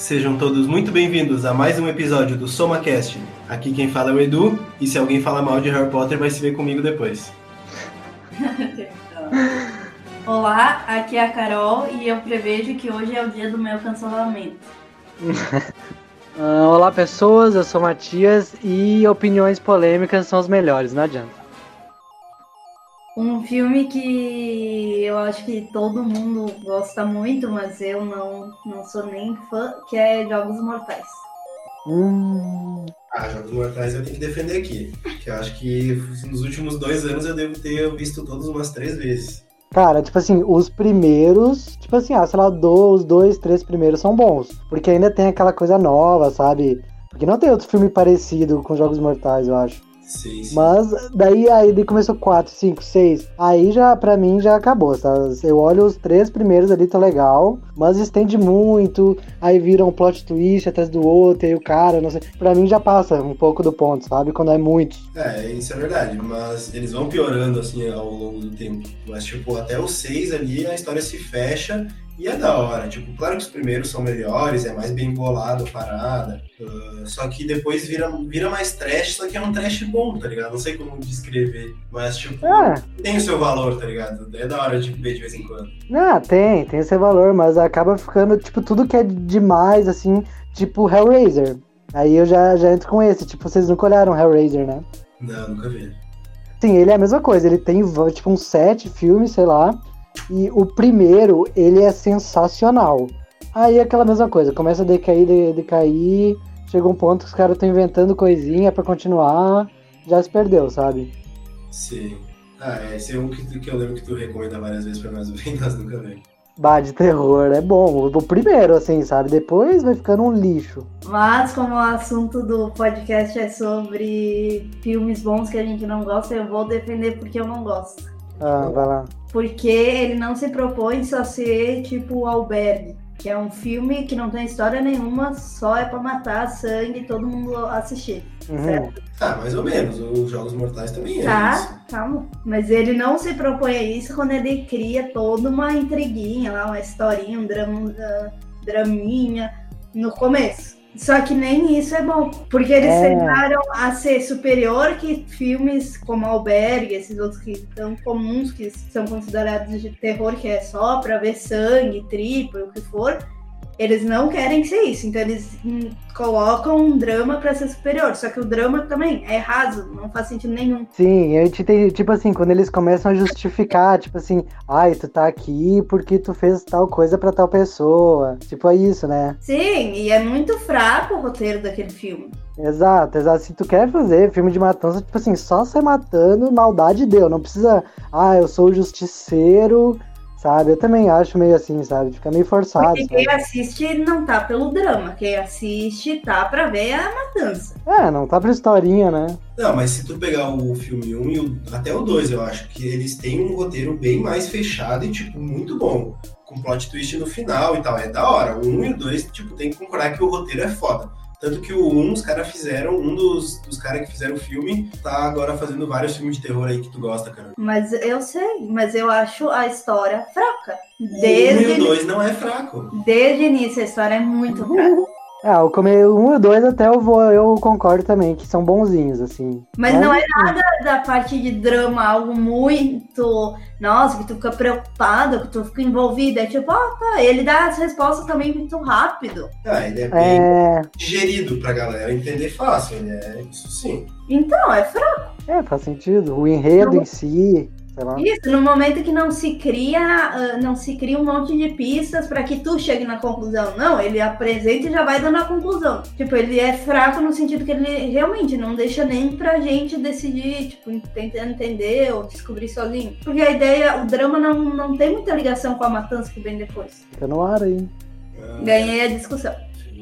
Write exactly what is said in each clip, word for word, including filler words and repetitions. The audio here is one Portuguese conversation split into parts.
Sejam todos muito bem-vindos a mais um episódio do SomaCast. Aqui quem fala é o Edu, e se alguém falar mal de Harry Potter vai se ver comigo depois. Olá, aqui é a Carol e eu prevejo que hoje é o dia do meu cancelamento. uh, olá pessoas, eu sou o Matias e opiniões polêmicas são as melhores, não adianta. Um filme que eu acho que todo mundo gosta muito, mas eu não, não sou nem fã, que é Jogos Mortais. Hum... Ah, Jogos Mortais eu tenho que defender aqui. Que eu acho que nos últimos dois anos eu devo ter visto todos umas três vezes. Cara, tipo assim, os primeiros, tipo assim, ah, sei lá, os dois, três primeiros são bons. Porque ainda tem aquela coisa nova, sabe? Porque não tem outro filme parecido com Jogos Mortais, eu acho. Sim, sim. Mas daí aí começou quatro, cinco, seis. Aí já, pra mim, já acabou, sabe? Eu olho os três primeiros ali, tá legal. Mas estende muito. Aí vira um plot twist atrás do outro. E o cara, não sei. Pra mim já passa um pouco do ponto, sabe? Quando é muito. É, isso é verdade. Mas eles vão piorando, assim, ao longo do tempo. Mas, tipo, até os seis ali, a história se fecha. E é da hora, tipo, claro que os primeiros são melhores, é mais bem bolado a parada, uh, só que depois vira, vira mais trash, só que é um trash bom, tá ligado? Não sei como descrever, mas, tipo, é. tem o seu valor, tá ligado? É da hora de ver de vez em quando. Ah, tem, tem o seu valor, mas acaba ficando, tipo, tudo que é demais, assim, tipo Hellraiser. Aí eu já, já entro com esse, tipo, vocês nunca olharam Hellraiser, né? Não, nunca vi. Sim, ele é a mesma coisa, ele tem, tipo, uns sete filmes, sei lá. E o primeiro, ele é sensacional. Aí é aquela mesma coisa, começa a decair, de, decair, chega um ponto que os caras estão inventando coisinha pra continuar, já se perdeu, sabe? Sim. Ah, esse é um que, que eu lembro que tu recomenda várias vezes pra nós ver, nós nunca vemos. Bah, de terror, é bom. O primeiro, assim, sabe? Depois vai ficando um lixo. Mas como o assunto do podcast é sobre filmes bons que a gente não gosta, eu vou defender porque eu não gosto. Ah, vai lá. Porque ele não se propõe só ser tipo o Albergue, que é um filme que não tem história nenhuma, só é pra matar sangue e todo mundo assistir. Uhum. Certo? Ah, mais ou menos, os Jogos Mortais também é Tá, isso. calma. Mas ele não se propõe a isso quando ele cria toda uma intriguinha lá, uma historinha, um drama, uh, draminha no começo. Só que nem isso é bom, porque eles É. tentaram a ser superior que filmes como Albergue, esses outros que são comuns, que são considerados de terror, que é só pra ver sangue, tripa, o que for. Eles não querem ser isso, então eles hum, colocam um drama pra ser superior, só que o drama também é raso, não faz sentido nenhum. Sim, a gente tem, tipo assim, quando eles começam a justificar, tipo assim, ai, tu tá aqui porque tu fez tal coisa pra tal pessoa. Tipo, é isso, né? Sim, e é muito fraco o roteiro daquele filme. Exato, exato. Se tu quer fazer filme de matança, tipo assim, só sai matando, maldade deu. Não precisa, ah, eu sou o justiceiro, sabe? Eu também acho meio assim, sabe? Fica meio forçado. Porque sabe? quem assiste não tá pelo drama, quem assiste tá pra ver a matança. É, não tá pra historinha, né? Não, mas se tu pegar o filme um e o, até o dois, eu acho que eles têm um roteiro bem mais fechado e, tipo, muito bom. Com plot twist no final e tal, é da hora. O um e o dois, tipo, tem que concordar que o roteiro é foda. Tanto que o um, os caras fizeram, um dos, dos caras que fizeram o filme, tá agora fazendo vários filmes de terror aí que tu gosta, cara. Mas eu sei, mas eu acho a história fraca. Desde... O um e o dois não é fraco. Desde o início a história é muito fraca. É, o come- um e o dois até eu, vou, eu concordo também, que são bonzinhos, assim. Mas não é nada da parte de drama, algo muito... Nossa, que tu fica preocupado, que tu fica envolvido. É tipo, ó, tá, ele dá as respostas também muito rápido. Ah, ele é bem É, digerido pra galera entender fácil, ele é isso sim. Então, é fraco. é, faz sentido. O enredo em si, sei lá. Isso, no momento que não se cria, ah, não se cria um monte de pistas pra que tu chegue na conclusão. Não, ele apresenta e já vai dando a conclusão. Tipo, ele é fraco no sentido que ele realmente não deixa nem pra gente decidir, tipo, tentando entender ou descobrir sozinho. Porque a ideia, o drama não, não tem muita ligação com a matança que vem depois. Fica no ar aí. Ganhei a discussão.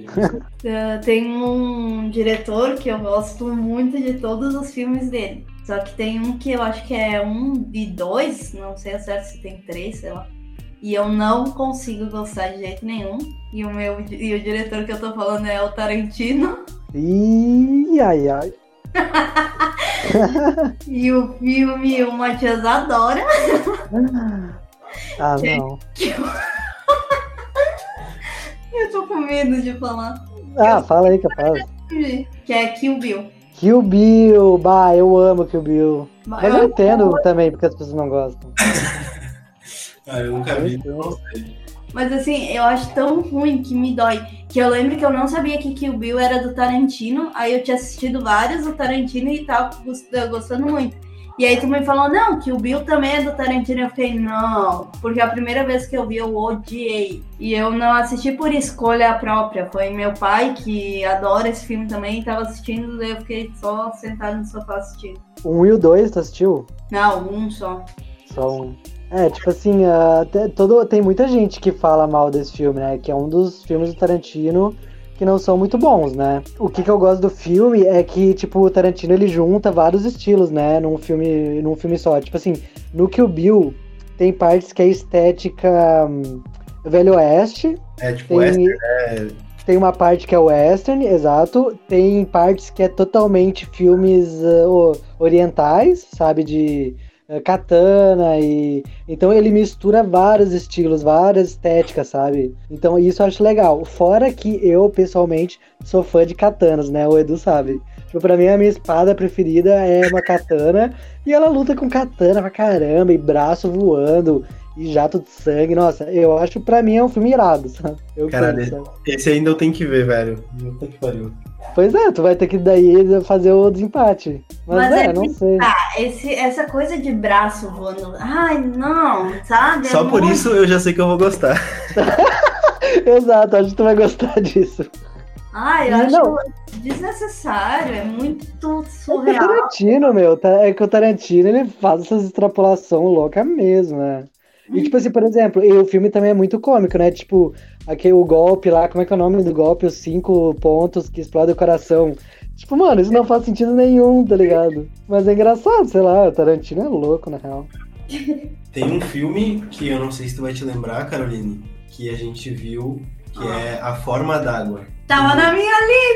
Uh, tem um diretor que eu gosto muito de todos os filmes dele. Só que tem um que eu acho que é um e dois, não sei certo se tem três, sei lá. E eu não consigo gostar de jeito nenhum. E o meu e o diretor que eu tô falando é o Tarantino. Ih, ai, ai. E o filme o Matias adora. Ah, não. Eu tô com medo de falar. Ah, Eu fala aí, capaz. Que é Kill Bill. Kill Bill, bah, eu amo Kill Bill. Bah, Mas eu eu- entendo também porque as pessoas não gostam. Ah, eu nunca vi, não sei. Mas assim, eu acho tão ruim que me dói. Que eu lembro que eu não sabia que Kill Bill era do Tarantino. Aí eu tinha assistido vários do Tarantino e tava gost- gostando muito. E aí tu me falou, não, Kill Bill também é do Tarantino. Eu fiquei, não. Porque a primeira vez que eu vi, eu odiei. E eu não assisti por escolha própria. Foi meu pai, que adora esse filme também, tava assistindo. Daí eu fiquei só sentado no sofá assistindo. Um e o dois, tu assistiu? Não, um só. Só um. É, tipo assim, uh, te- todo, tem muita gente que fala mal desse filme, né? Que é um dos filmes do Tarantino que não são muito bons, né? O que, que eu gosto do filme é que, tipo, o Tarantino ele junta vários estilos, né? Num filme, num filme só. Tipo assim, no Kill Bill tem partes que é estética hum, Velho Oeste. É, tipo, Tem, western, é... tem uma parte que é western, exato. Tem partes que é totalmente filmes uh, o- orientais, sabe? De uh, katana e... Então ele mistura vários estilos, várias estéticas, sabe? Então isso eu acho legal. Fora que eu, pessoalmente, sou fã de katanas, né? O Edu sabe. Tipo, pra mim a minha espada preferida é uma katana. E ela luta com katana pra caramba, e braço voando, e jato de sangue. Nossa, eu acho pra mim é um filme irado, sabe? Eu Caralho, curto, sabe? esse ainda eu tenho que ver, velho. Puta que pariu. Pois é, tu vai ter que daí fazer o desempate. Mas, Mas é, é não que- sei. Esse, essa coisa de braço voando. Ai, não, sabe? É Só por muito- isso eu já sei que eu vou gostar. Exato, acho que tu vai gostar disso. Ai, eu Não. acho desnecessário, é muito É que o surreal. Tarantino, meu, tá- é que o Tarantino ele faz essas extrapolações loucas mesmo, né? E tipo assim, por exemplo, e o filme também é muito cômico, né? Tipo, aquele o golpe lá, como é que é o nome do golpe? Os cinco pontos que explodem o coração. Tipo, mano, isso não faz sentido nenhum, tá ligado? Mas é engraçado, sei lá, o Tarantino é louco, na real. Tem um filme que eu não sei se tu vai te lembrar, Caroline, que a gente viu, que é A Forma d'Água. Tava na minha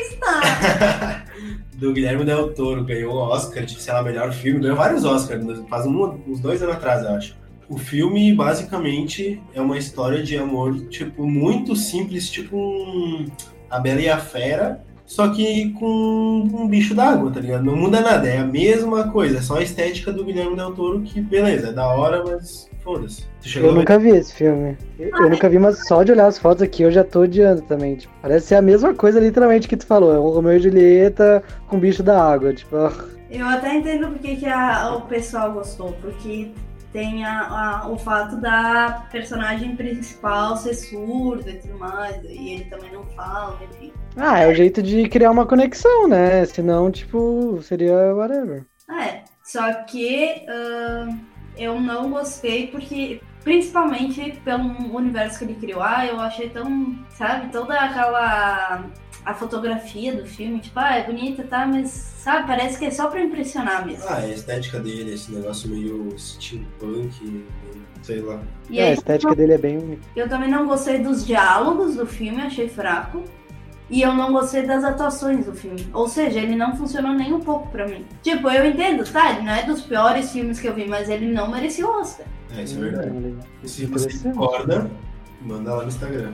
lista! Do Guilherme Del Toro, ganhou o Oscar de, sei lá, melhor filme, ganhou vários Oscars, faz um, uns dois anos atrás, eu acho. O filme, basicamente, é uma história de amor, tipo, muito simples, tipo um A Bela e a Fera, só que com um bicho d'água, tá ligado? Não muda nada, é a mesma coisa, é só a estética do Guilherme Del Toro, que beleza, é da hora, mas foda-se. Tu chegou Eu a ver? nunca vi esse filme. Eu, eu nunca vi, mas só de olhar as fotos aqui eu já tô odiando também. Tipo, parece ser a mesma coisa literalmente que tu falou. É um Romeu e Julieta com bicho da água. Tipo, ah, Eu até entendo porque que a- o pessoal gostou, porque tem a- a- o fato da personagem principal ser surda e tudo mais, e ele também não fala, enfim. ah, é o jeito de criar uma conexão, né? Senão, tipo, seria whatever. É, só que ah, eu não gostei porque, principalmente pelo universo que ele criou, ah, eu achei tão, sabe, toda aquela a fotografia do filme, tipo, ah, é bonita, tá, mas, sabe, parece que é só pra impressionar mesmo. Ah, a estética dele, esse negócio meio steampunk, sei lá. E É, a aí, estética dele é bem única. eu também não gostei dos diálogos do filme, achei fraco. E eu não gostei das atuações do filme. Ou seja, ele não funcionou nem um pouco pra mim. Tipo, eu entendo, tá? Ele não é dos piores filmes que eu vi, mas ele não merecia o Oscar. É, isso é verdade. Hum, E se você Interessante. concorda, manda lá no Instagram.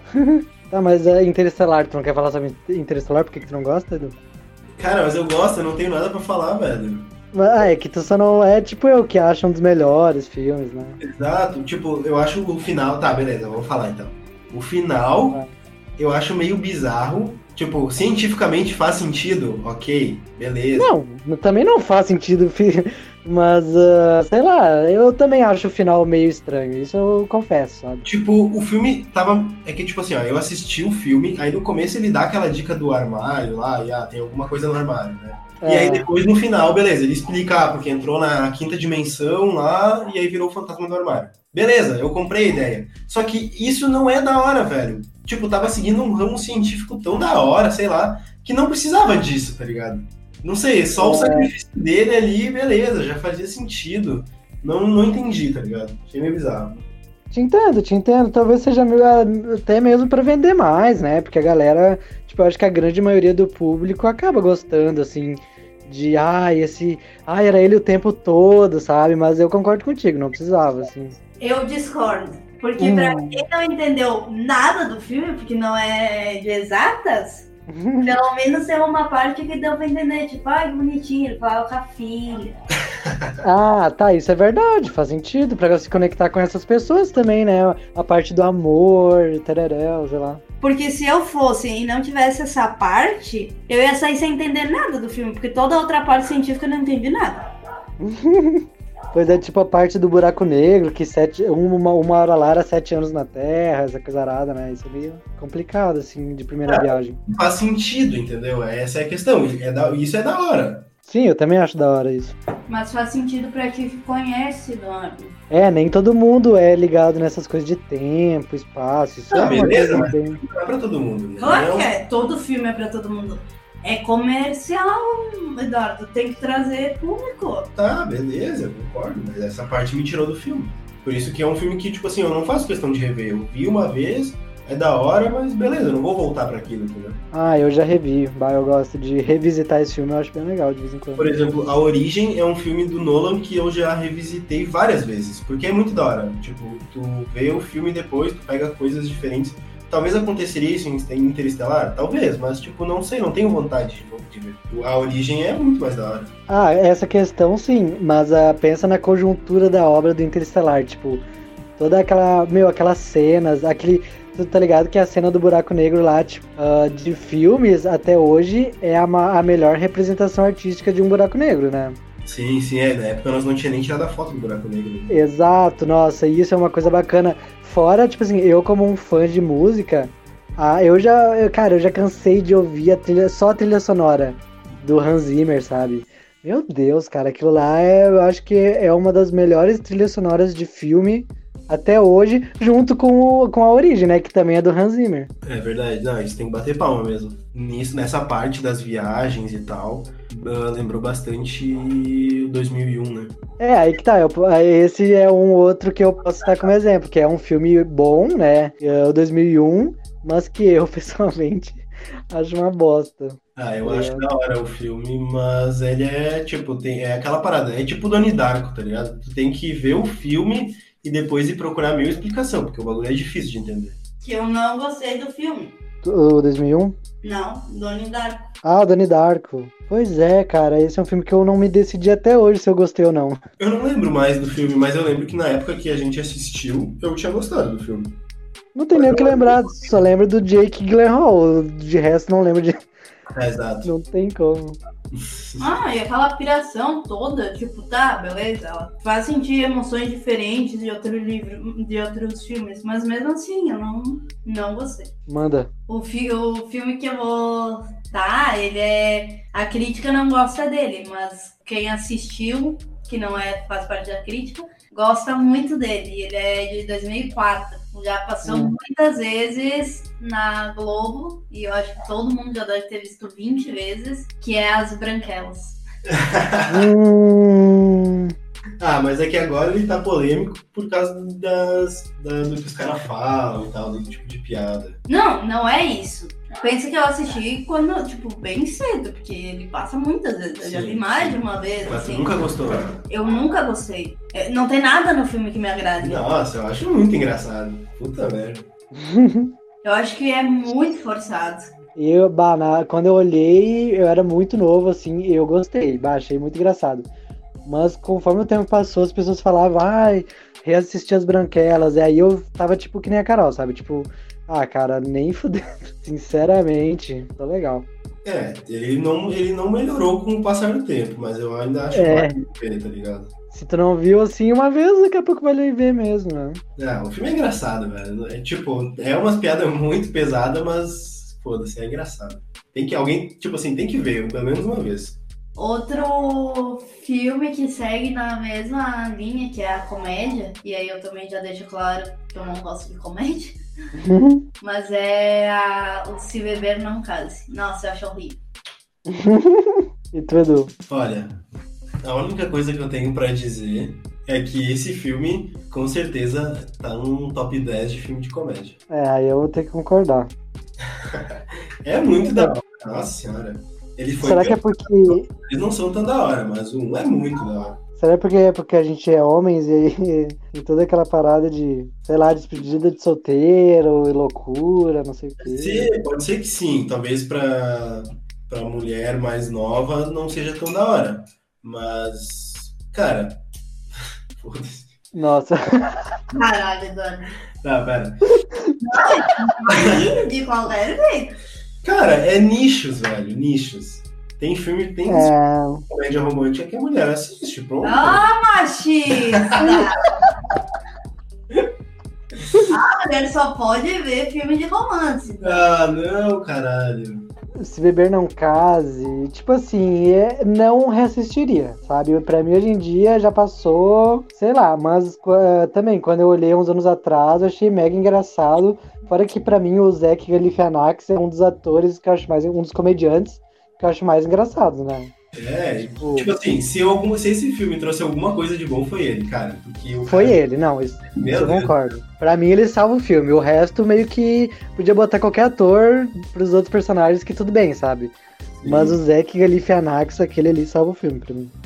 Tá, mas é Interestelar, tu não quer falar sobre Interestelar? Por que, que tu não gosta, Edu? Cara, mas eu gosto, eu não tenho nada pra falar, velho. Ah, é que tu só não é tipo eu que acha um dos melhores filmes, né? Exato, tipo, eu acho o final. Tá, beleza, vamos falar então. O final eu acho meio bizarro. Tipo, cientificamente faz sentido, ok, beleza. Não, também não faz sentido, filho. Mas, ah, sei lá, eu também acho o final meio estranho, isso eu confesso, sabe? Tipo, o filme tava. É que, tipo assim, ó, eu assisti o filme, aí no começo ele dá aquela dica do armário lá, e ah, tem alguma coisa no armário, né? E É. aí depois, no final, beleza, ele explica, ah, porque entrou na quinta dimensão lá, e aí virou o fantasma do armário. Beleza, eu comprei a ideia. Só que isso não é da hora, velho. Tipo, tava seguindo um ramo científico tão da hora, sei lá, que não precisava disso, tá ligado? Não sei, só o É. sacrifício dele ali, beleza, já fazia sentido. Não, não entendi, tá ligado? Achei meio bizarro. Te entendo, te entendo. Talvez seja meio, ah, até mesmo pra vender mais, né? Porque a galera, tipo, eu acho que a grande maioria do público acaba gostando, assim, de, ai, esse, ai, era ele o tempo todo, sabe? Mas eu concordo contigo, não precisava, assim. Eu discordo. Porque pra quem não entendeu nada do filme, porque não é de exatas, pelo menos tem uma parte que deu pra entender, tipo, ai, que bonitinho, ele falava com a filha. Ah, tá, isso é verdade, faz sentido, pra se conectar com essas pessoas também, né? A parte do amor, tereréu, sei lá. Porque se eu fosse e não tivesse essa parte, eu ia sair sem entender nada do filme, porque toda a outra parte científica eu não entendi nada. Pois é, tipo a parte do buraco negro, que sete, uma, uma hora lá era sete anos na Terra, essa coisa arada, né? Isso é meio complicado, assim, de primeira é, viagem. Faz sentido, entendeu? Essa é a questão, é da, isso é da hora. Sim, eu também acho da hora isso. Mas faz sentido pra ti que conhece, Dona. É, nem todo mundo é ligado nessas coisas de tempo, espaço, isso não, é beleza, uma mas coisa bem... não é pra todo mundo. Né? Claro que é, todo filme é pra todo mundo. É comercial, Eduardo, tem que trazer público. Tá, beleza, eu concordo, mas essa parte me tirou do filme. Por isso que é um filme que, tipo assim, eu não faço questão de rever. Eu vi uma vez, é da hora, mas beleza, eu não vou voltar pra aquilo, entendeu? Ah, eu já revi, bah, eu gosto de revisitar esse filme, eu acho bem legal de vez em quando. Por exemplo, A Origem é um filme do Nolan que eu já revisitei várias vezes, porque é muito da hora. Tipo, tu vê o filme depois, tu pega coisas diferentes. Talvez aconteceria isso em Interestelar? Talvez, mas tipo, não sei, não tenho vontade de ver. A Origem é muito mais da hora. Ah, essa questão sim, mas uh, pensa na conjuntura da obra do Interestelar, tipo, toda aquela, meu, aquelas cenas, aquele, tu tá ligado que a cena do buraco negro lá, tipo, uh, de filmes até hoje é a, a melhor representação artística de um buraco negro, né? Sim, sim, é, na época nós não tinha nem tirado a foto do buraco negro. Né? Exato, nossa, isso é uma coisa bacana. Fora, tipo assim, eu como um fã de música, ah, eu já, eu, cara, eu já cansei de ouvir a trilha, só a trilha sonora do Hans Zimmer, sabe? Meu Deus, cara, aquilo lá é, eu acho que é uma das melhores trilhas sonoras de filme até hoje, junto com, o, com A Origem, né, que também é do Hans Zimmer. É verdade, não, isso tem que bater palma mesmo. Nisso, nessa parte das viagens e tal, uh, lembrou bastante dois mil e um, né? É, aí que tá, eu, esse é um outro que eu posso citar como exemplo, que é um filme bom, né, é o dois mil e um, mas que eu, pessoalmente, acho uma bosta. Ah, eu é. acho da hora o filme, mas ele é, tipo, tem, é aquela parada, é tipo Donnie Darko, tá ligado? Tu tem que ver o filme e depois ir procurar mil explicação, porque o bagulho é difícil de entender. Que eu não gostei do filme. O dois mil e um? Não, Donnie Darko. Ah, o Donnie Darko. Pois é, cara, esse é um filme que eu não me decidi até hoje se eu gostei ou não. Eu não lembro mais do filme, mas eu lembro que na época que a gente assistiu, eu tinha gostado do filme. Não tem nem o que lembrar, só lembro do Jake Gyllenhaal, de resto não lembro de... É, exato. Não tem como. Ah, e aquela piração toda, tipo, tá, beleza, ela faz sentir emoções diferentes de outro livro, de outros filmes, mas mesmo assim, eu não, não gostei. Manda. O, fi, o filme que eu vou tá, ele é... A crítica não gosta dele, mas quem assistiu, que não é, faz parte da crítica, gosta muito dele. Ele é de dois mil e quatro. Já passou hum. muitas vezes na Globo, e eu acho que todo mundo já deve ter visto vinte vezes, que é As Branquelas. hum... Ah, mas é que agora ele tá polêmico por causa das, da, do que os caras falam e tal, do tipo de piada. Não, não é isso. Pensa que eu assisti quando, tipo, bem cedo, porque ele passa muitas vezes. Eu sim, já vi mais de uma vez. Mas assim. tu nunca gostou? Eu nunca gostei. Não tem nada no filme que me agrade. Nossa, eu acho muito engraçado. Puta merda. Eu acho que é muito forçado. Eu, bah, na, quando eu olhei, eu era muito novo, assim, e eu gostei, bah, achei muito engraçado. Mas conforme o tempo passou, as pessoas falavam, ai, reassisti As Branquelas, e aí eu tava tipo que nem a Carol, sabe? Tipo, ah, cara, nem fudendo, sinceramente, tá legal. É, ele não, ele não melhorou com o passar do tempo, mas eu ainda acho é. que tá ligado? Se tu não viu assim uma vez, daqui a pouco vai ver mesmo, né? É, o filme é engraçado, velho. É tipo, é umas piadas muito pesadas, mas foda-se, é engraçado. Tem que, alguém, tipo assim, tem que ver, pelo menos uma vez. Outro filme que segue na mesma linha, que é a comédia, e aí eu também já deixo claro que eu não gosto de comédia, mas é a, o Se Beber Não Case. Nossa, eu acho horrível. E tu, Edu? Olha, a única coisa que eu tenho pra dizer é que esse filme, com certeza, tá num top dez de filme de comédia. É, aí eu vou ter que concordar. É muito da hora, nossa senhora. Ele foi Será que é porque... Eles não são tão da hora, mas um é muito da hora. Será porque é porque a gente é homens e aí e toda aquela parada de, sei lá, despedida de solteiro e loucura, não sei o quê. Sim, pode ser que sim. Talvez pra, pra mulher mais nova não seja tão da hora. Mas, cara, foda-se. Nossa. Caralho, Eduardo. Tá, pera. De qualquer jeito. Cara, é nichos, velho, nichos. Tem filme, tem É... comédia romântica que a mulher assiste, pronto. Ah, machista! A mulher só pode ver filme de romance. Ah, não, caralho. Se beber não case, tipo assim, é, não reassistiria, sabe? Pra mim hoje em dia já passou, sei lá, mas uh, também quando eu olhei uns anos atrás eu achei mega engraçado. Fora que pra mim o Zach Galifianakis é um dos atores que eu acho mais, um dos comediantes que eu acho mais engraçado, né? É, tipo, tipo assim, se, algum, se esse filme trouxe alguma coisa de bom, foi ele, cara. Porque o Foi cara... ele, não, isso, isso eu Deus. concordo. Pra mim ele salva o filme, o resto meio que podia botar qualquer ator pros outros personagens que tudo bem, sabe? Sim. Mas o Zach Galifianakis, aquele ali salva o filme pra mim.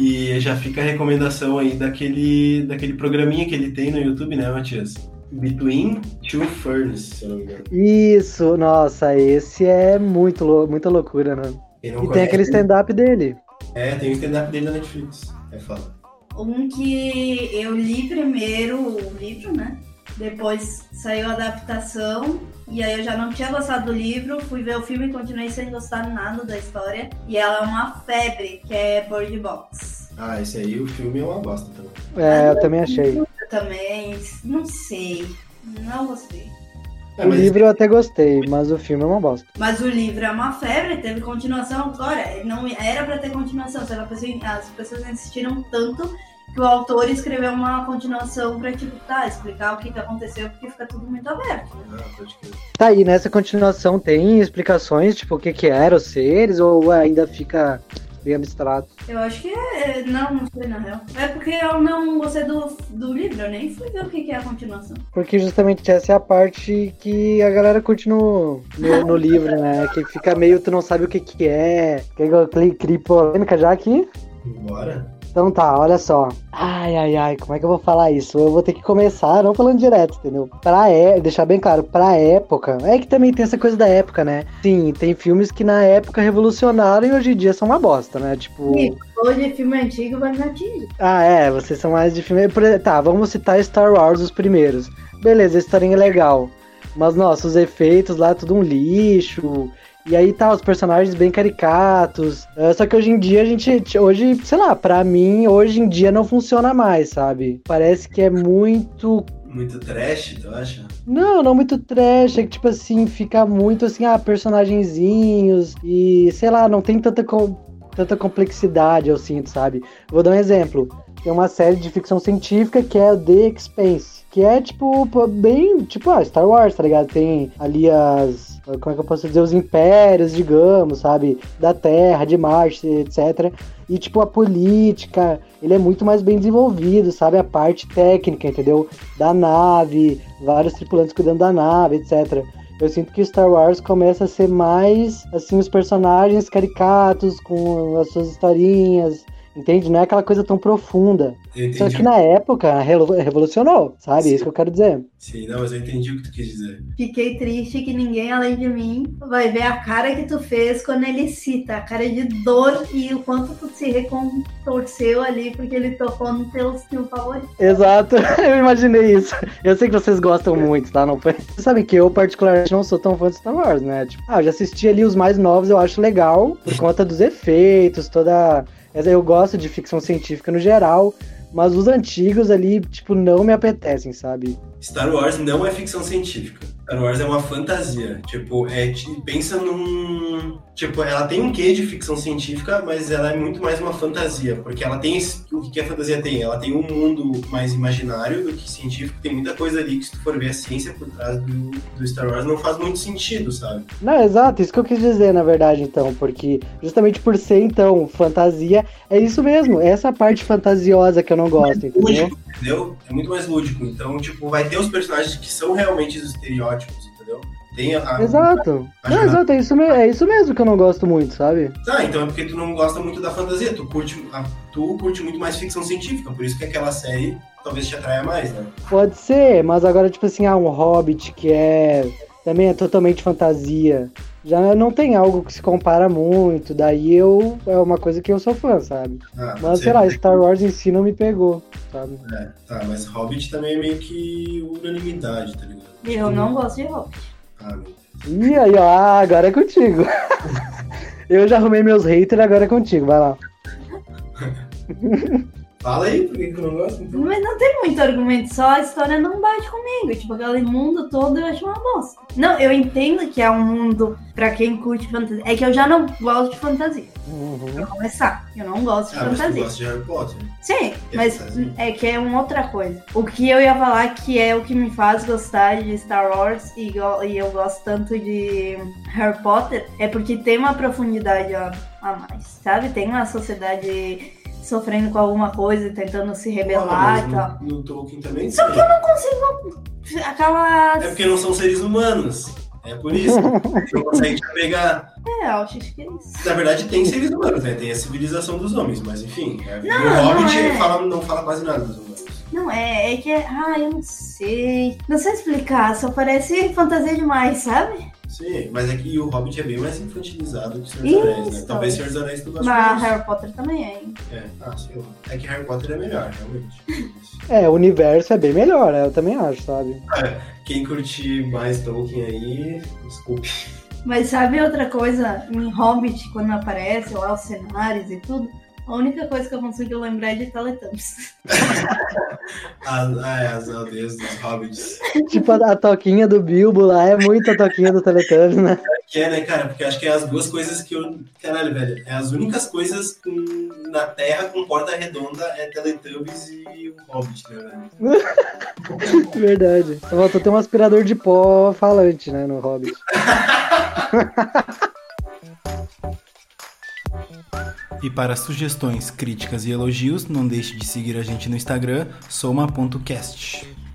E já fica a recomendação aí daquele, daquele programinha que ele tem no YouTube, né, Matias? Between Two Ferns, se eu não me engano. Isso, nossa, esse é muito lou- muita loucura, né? Quem não E tem conhece- aquele stand-up dele. É, tem o stand-up dele na Netflix. É foda. Um que eu li primeiro o livro, né? Depois saiu a adaptação. E aí eu já não tinha gostado do livro. Fui ver o filme e continuei sem gostar nada da história. E ela é uma febre, que é Bird Box. Ah, esse aí, o filme é uma bosta também. É, eu também achei. Eu também, não sei. Não gostei. É, O mas livro eu até gostei, mas o filme é uma bosta. Mas o livro é uma febre, teve continuação agora. Não era pra ter continuação, só que a pessoa- as pessoas insistiram tanto que o autor escreveu uma continuação pra, tipo, tá, explicar o que, que aconteceu, porque fica tudo muito aberto. Né? Ah, pode crer. Tá aí, nessa continuação tem explicações, tipo, o que que eram os seres, ou ainda fica bem abstrato? Eu acho que é. Não, não sei na real. É porque eu não gostei do, do livro, eu nem fui ver o que, que é a continuação. Porque justamente essa é a parte que a galera curte no, no, no livro, né? Que fica meio, tu não sabe o que que é. Quer que eu crie crie polêmica já aqui? Bora. Então tá, olha só. Ai, ai, ai, como é que eu vou falar isso? Eu vou ter que começar não falando direto, entendeu? Pra é, deixar bem claro, pra época, é que também tem essa coisa da época, né? Sim, tem filmes que na época revolucionaram e hoje em dia são uma bosta, né? Tipo... E hoje filme antigo vai me atingir. Ah, é, vocês são mais de filme... por exemplo, Tá, vamos citar Star Wars, os primeiros. Beleza, a historinha é legal. Mas, nossa, os efeitos lá, tudo um lixo... E aí tá, os personagens bem caricatos. Uh, só que hoje em dia a gente. Hoje, sei lá, pra mim, hoje em dia não funciona mais, sabe? Parece que é muito. Muito trash, tu acha? Não, não muito trash. É que, tipo assim, fica muito assim, ah, personagenzinhos. E sei lá, não tem tanta, com... tanta complexidade, eu sinto, sabe? Vou dar um exemplo. Tem uma série de ficção científica que é The Expanse. Que é, tipo, bem, tipo, ah, Star Wars, tá ligado? Tem ali as... Como é que eu posso dizer? Os impérios, digamos, sabe? Da Terra, de Marte, etcétera. E, tipo, a política, ele é muito mais bem desenvolvido, sabe? A parte técnica, entendeu? Da nave, vários tripulantes cuidando da nave, etcétera. Eu sinto que Star Wars começa a ser mais, assim, os personagens caricatos, com as suas historinhas... Entende? Não é aquela coisa tão profunda. Só que na época revolucionou, sabe? Sim. Isso que eu quero dizer. Sim, não, mas eu entendi o que tu quis dizer. Fiquei triste que ninguém além de mim vai ver a cara que tu fez quando ele cita, a cara de dor e o quanto tu se recontorceu ali porque ele tocou no teu filme favorito. Exato, eu imaginei isso. Eu sei que vocês gostam muito, tá? Não foi? Vocês sabem que eu particularmente não sou tão fã de Star Wars, né? Tipo, ah, eu já assisti ali os mais novos, eu acho legal, por conta dos efeitos, toda... Eu gosto de ficção científica no geral, mas os antigos ali, tipo, não me apetecem, sabe? Star Wars não é ficção científica. Star Wars é uma fantasia. Tipo, é, pensa num... Tipo, ela tem um quê de ficção científica, mas ela é muito mais uma fantasia. Porque ela tem... O que a fantasia tem? Ela tem um mundo mais imaginário do que científico. Tem muita coisa ali que, se tu for ver a ciência por trás do, do Star Wars, não faz muito sentido, sabe? Não, exato. Isso que eu quis dizer, na verdade, então. Porque justamente por ser, então, fantasia, é isso mesmo. É essa parte fantasiosa que eu não gosto, é entendeu? Lúdico, entendeu? É muito mais lúdico. Então, tipo, vai ter os personagens que são realmente os estereótipos, entendeu? tem a... Exato. a não, exato, é isso, me- é isso mesmo que eu não gosto muito, sabe? Tá, então é porque tu não gosta muito da fantasia, tu curte, a, tu curte muito mais ficção científica, por isso que aquela série talvez te atraia mais, né? Pode ser, mas agora, tipo assim, ah, um Hobbit que é... também é totalmente fantasia. Já não tem algo que se compara muito, daí eu... é uma coisa que eu sou fã, sabe? Ah, Mas, você- sei lá, Star Wars em si não me pegou, sabe? É, tá, mas Hobbit também é meio que unanimidade, tá ligado? Eu não gosto de Hobbit. Ah, meu Deus. E aí, ó, ah, agora é contigo. Eu já arrumei meus haters, agora é contigo, vai lá. Fala aí, por que que tu não gosta? Então? Mas não tem muito argumento, só a história não bate comigo. Tipo, aquele mundo todo eu acho uma bosta. Não, eu entendo que é um mundo pra quem curte fantasia. É que eu já não gosto de fantasia. Uhum. Pra começar, eu não gosto de Ah, mas tu fantasia. gosta de Harry Potter? Sim, mas fantasia. é que é uma outra coisa. O que eu ia falar que é o que me faz gostar de Star Wars e, go- e eu gosto tanto de Harry Potter é porque tem uma profundidade a, a mais, sabe? Tem uma sociedade sofrendo com alguma coisa e tentando se rebelar e tal. Ah, mas no, no Tolkien também Só tem. que eu não consigo aquelas... É porque não são seres humanos. É por isso. Não consegue te pegar. É, eu acho que é isso. Na verdade, tem seres humanos, né? Tem a civilização dos homens, mas enfim. É, Não, o Hobbit não é. fala, não fala quase nada dos humanos. Não é, é que é... Ah, eu não sei. Não sei explicar, só parece fantasia demais, sabe? Sim, mas é que o Hobbit é bem mais infantilizado que o Senhor dos Anéis, né? Isso. Talvez o Senhor dos Anéis tu goste Mas mais. Harry Potter também é, hein? É, ah, sei lá. É que Harry Potter é melhor, realmente. É, o universo é bem melhor, né? Eu também acho, sabe? Quem curtir mais Tolkien aí, desculpe. Mas sabe outra coisa? Em Hobbit, quando aparece lá os cenários e tudo, a única coisa que eu consigo lembrar é de Teletubbies. As, ah, é, as aldeias dos Hobbits. Tipo, a, a toquinha do Bilbo lá é muito a toquinha do Teletubbies, né? Que é, né, cara? Porque acho que é as duas coisas que eu... Caralho, velho. É as únicas coisas com... na Terra com porta redonda é Teletubbies e o Hobbit, né, velho? Verdade. Só faltou ter um aspirador de pó falante, né, no Hobbit. E para sugestões, críticas e elogios, não deixe de seguir a gente no Instagram, soma ponto cast.